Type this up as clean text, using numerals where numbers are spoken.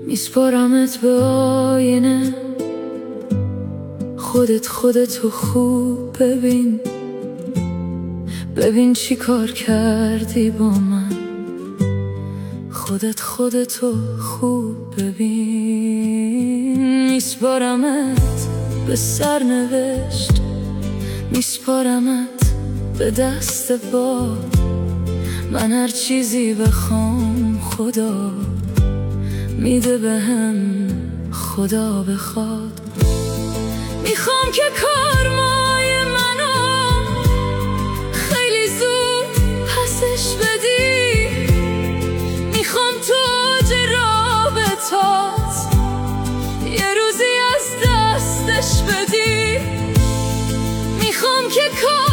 میسپارمت به آینه، خودتو خوب ببین، ببین چی کار کردی با من. خودتو خوب ببین. میسپارمت به سرنوشت، میسپارمت به دست باد. من هر چیزی بخوام خدا میده بهم، خدا بخواد. میخوام که کارمای منو خیلی زود پسش بدی. میخوام تو اوج رابطات یه روزی از دستش بدی. میخوام که